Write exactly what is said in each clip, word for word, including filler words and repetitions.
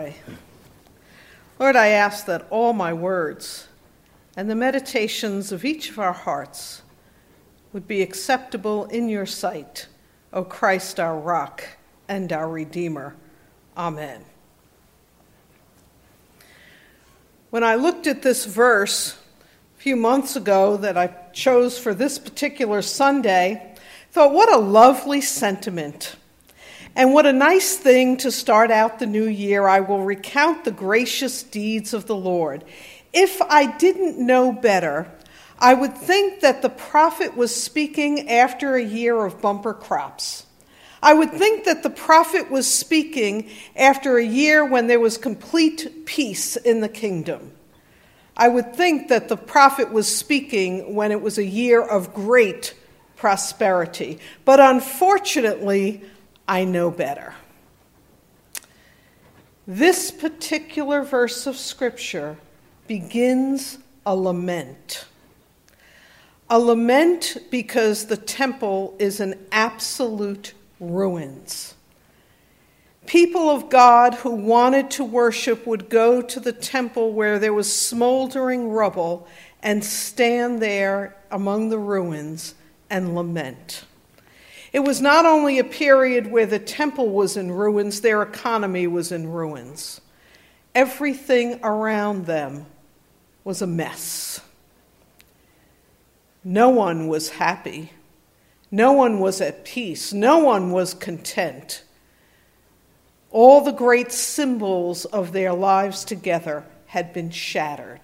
Lord, I ask that all my words and the meditations of each of our hearts would be acceptable in your sight, O Christ, our rock and our Redeemer. Amen. When I looked at this verse a few months ago that I chose for this particular Sunday, I thought, what a lovely sentiment. And what a nice thing to start out the new year. I will recount the gracious deeds of the Lord. If I didn't know better, I would think that the prophet was speaking after a year of bumper crops. I would think that the prophet was speaking after a year when there was complete peace in the kingdom. I would think that the prophet was speaking when it was a year of great prosperity. But unfortunately, I know better. This particular verse of Scripture begins a lament. A lament because the temple is in absolute ruins. People of God who wanted to worship would go to the temple where there was smoldering rubble and stand there among the ruins and lament. It was not only a period where the temple was in ruins, their economy was in ruins. Everything around them was a mess. No one was happy. No one was at peace. No one was content. All the great symbols of their lives together had been shattered.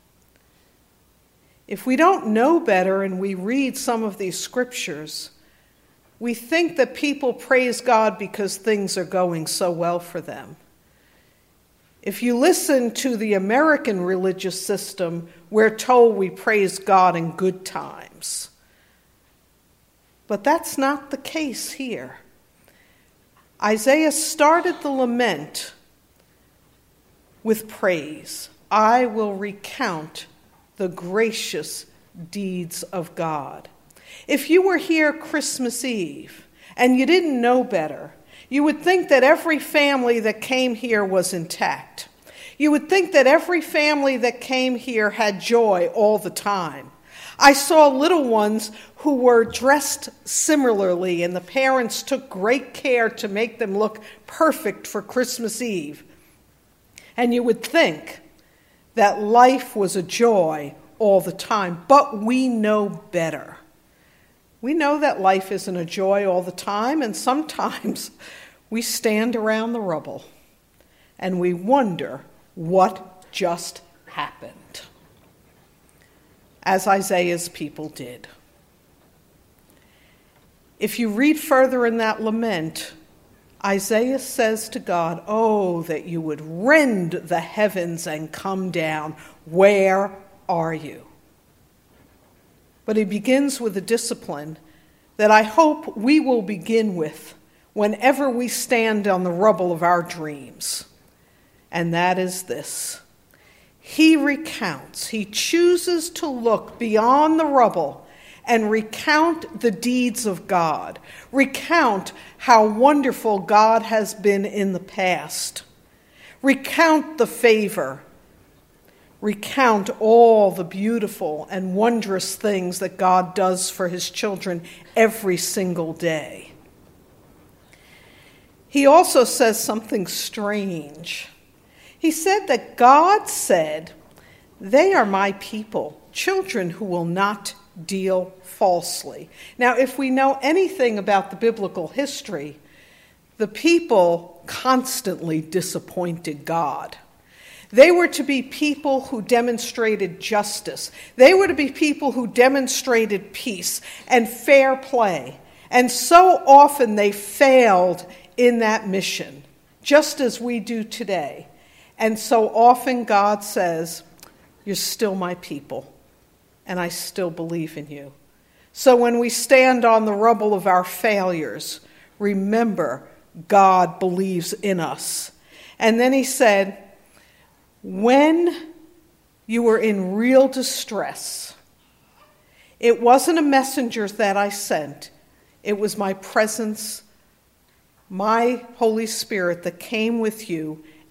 If we don't know better and we read some of these scriptures, we think that people praise God because things are going so well for them. If you listen to the American religious system, we're told we praise God in good times. But that's not the case here. Isaiah started the lament with praise. I will recount the gracious deeds of God. If you were here Christmas Eve and you didn't know better, you would think that every family that came here was intact. You would think that every family that came here had joy all the time. I saw little ones who were dressed similarly, and the parents took great care to make them look perfect for Christmas Eve. And you would think that life was a joy all the time, but we know better. We know that life isn't a joy all the time, and sometimes we stand around the rubble and we wonder what just happened, as Isaiah's people did. If you read further in that lament, Isaiah says to God, "Oh, that you would rend the heavens and come down. Where are you?" But he begins with a discipline that I hope we will begin with whenever we stand on the rubble of our dreams. And that is this. He recounts, he chooses to look beyond the rubble and recount the deeds of God. Recount how wonderful God has been in the past. Recount the favor. Recount all the beautiful and wondrous things that God does for his children every single day. He also says something strange. He said that God said, "They are my people, children who will not deal falsely." Now, if we know anything about the biblical history, the people constantly disappointed God. They were to be people who demonstrated justice. They were to be people who demonstrated peace and fair play. And so often they failed in that mission, just as we do today. And so often God says, "You're still my people, and I still believe in you." So when we stand on the rubble of our failures, remember God believes in us. And then he said, when you were in real distress, it wasn't a messenger that I sent. It was my presence, my Holy Spirit that came with you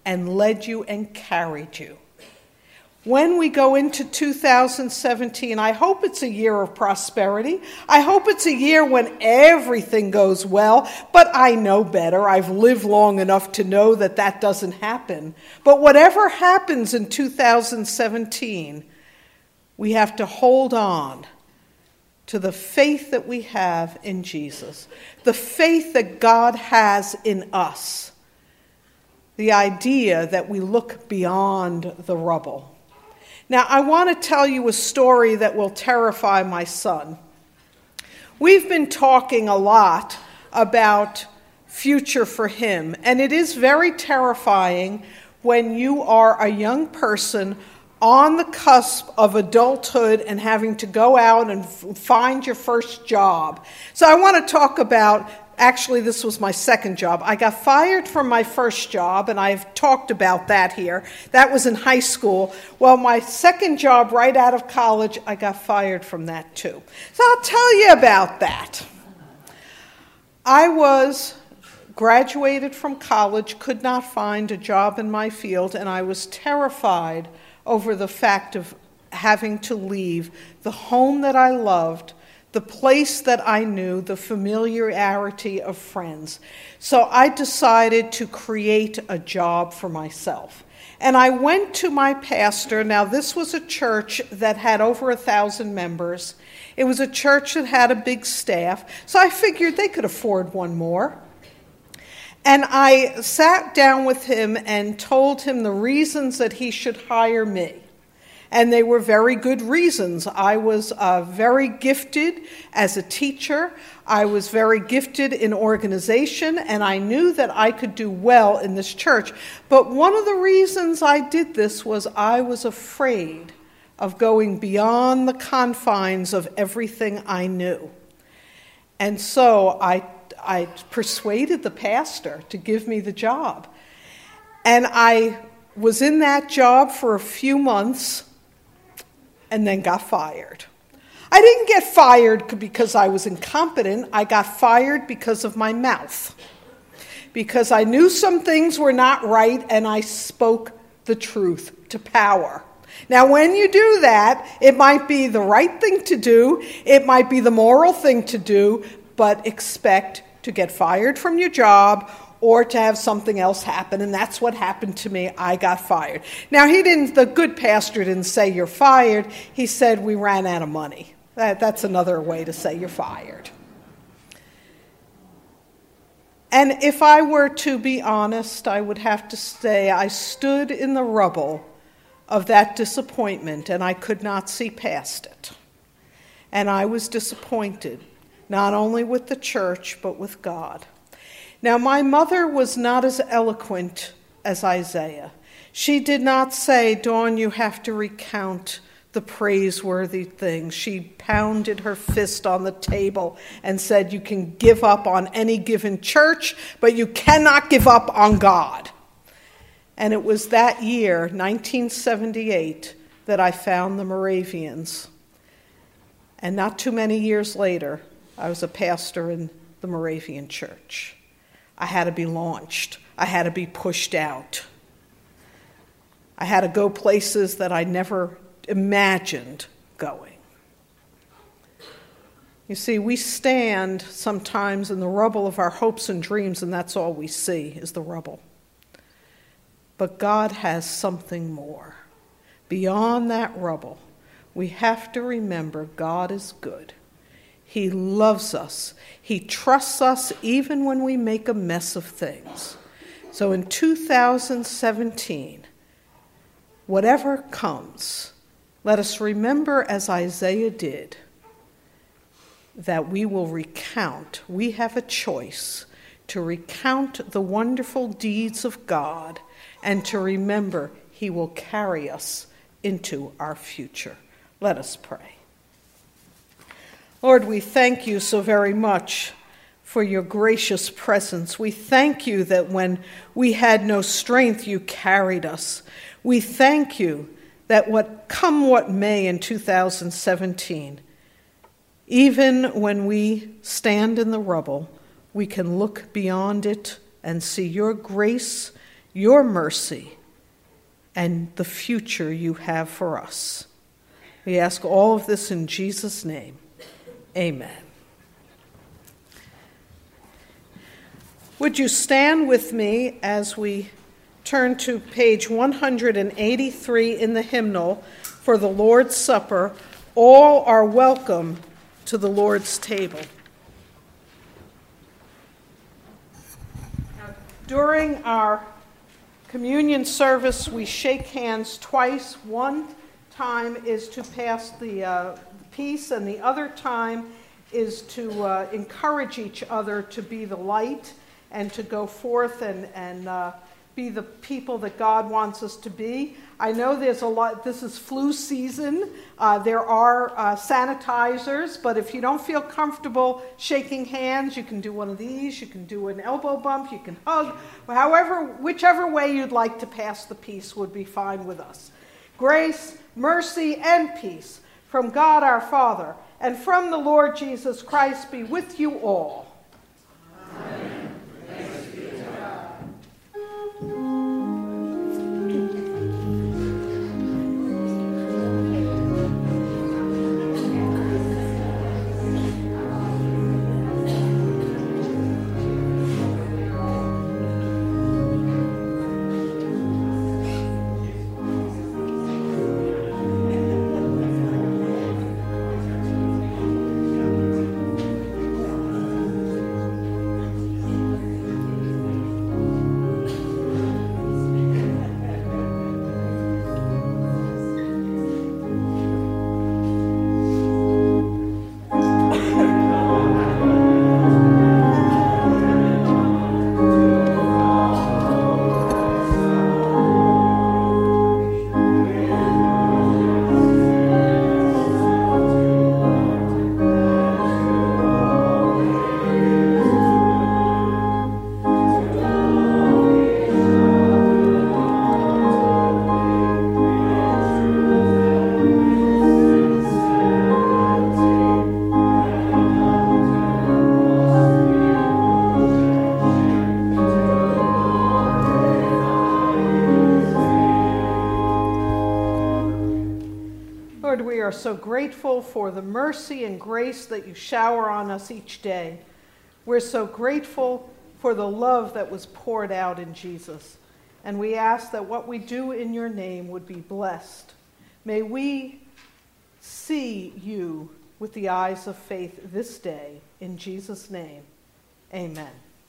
and led you and carried you. When we go into two thousand seventeen, I hope it's a year of prosperity. I hope it's a year when everything goes well, but I know better. I've lived long enough to know that that doesn't happen. But whatever happens in two thousand seventeen, we have to hold on to the faith that we have in Jesus, the faith that God has in us, the idea that we look beyond the rubble. Now, I want to tell you a story that will terrify my son. We've been talking a lot about future for him, and it is very terrifying when you are a young person on the cusp of adulthood and having to go out and f- find your first job. So I want to talk about, actually this was my second job. I got fired from my first job, and I've talked about that here. That was in high school. Well, my second job right out of college, I got fired from that too. So I'll tell you about that. I was graduated from college, could not find a job in my field, and I was terrified over the fact of having to leave the home that I loved, the place that I knew, the familiarity of friends. So I decided to create a job for myself. And I went to my pastor. Now, this was a church that had over a thousand members. It was a church that had a big staff. So I figured they could afford one more. And I sat down with him and told him the reasons that he should hire me. And they were very good reasons. I was uh, very gifted as a teacher. I was very gifted in organization, and I knew that I could do well in this church. But one of the reasons I did this was I was afraid of going beyond the confines of everything I knew. And so I I persuaded the pastor to give me the job. And I was in that job for a few months and then got fired. I didn't get fired because I was incompetent. I got fired because of my mouth. Because I knew some things were not right and I spoke the truth to power. Now, when you do that, it might be the right thing to do. It might be the moral thing to do, but expect to get fired from your job or to have something else happen, and that's what happened to me. I got fired. Now, he didn't. The good pastor didn't say you're fired. He said we ran out of money. That, that's another way to say you're fired. And if I were to be honest, I would have to say I stood in the rubble of that disappointment, and I could not see past it. And I was disappointed, not only with the church, but with God. Now, my mother was not as eloquent as Isaiah. She did not say, Dawn, you have to recount the praiseworthy things. She pounded her fist on the table and said, you can give up on any given church, but you cannot give up on God. And it was that year, nineteen seventy-eight, that I found the Moravians. And not too many years later, I was a pastor in the Moravian church. I had to be launched. I had to be pushed out. I had to go places that I never imagined going. You see, we stand sometimes in the rubble of our hopes and dreams, and that's all we see is the rubble. But God has something more. Beyond that rubble, we have to remember God is good. He loves us. He trusts us even when we make a mess of things. So in two thousand seventeen, whatever comes, let us remember, as Isaiah did, that we will recount. We have a choice to recount the wonderful deeds of God and to remember He will carry us into our future. Let us pray. Lord, we thank you so very much for your gracious presence. We thank you that when we had no strength, you carried us. We thank you that what come what may in two thousand seventeen, even when we stand in the rubble, we can look beyond it and see your grace, your mercy, and the future you have for us. We ask all of this in Jesus' name. Amen. Would you stand with me as we turn to page one hundred eighty-three in the hymnal for the Lord's Supper? All are welcome to the Lord's table. Now, during our communion service, we shake hands twice. One time is to pass the uh, peace, and the other time is to uh, encourage each other to be the light and to go forth and, and uh, be the people that God wants us to be. I know there's a lot, this is flu season. Uh, there are uh, sanitizers, but if you don't feel comfortable shaking hands, you can do one of these, you can do an elbow bump, you can hug. However, whichever way you'd like to pass the peace would be fine with us. Grace, mercy, and peace from God our Father and from the Lord Jesus Christ be with you all. Amen. We are so grateful for the mercy and grace that you shower on us each day. We're so grateful for the love that was poured out in Jesus. And we ask that what we do in your name would be blessed. May we see you with the eyes of faith this day. In Jesus' name, amen.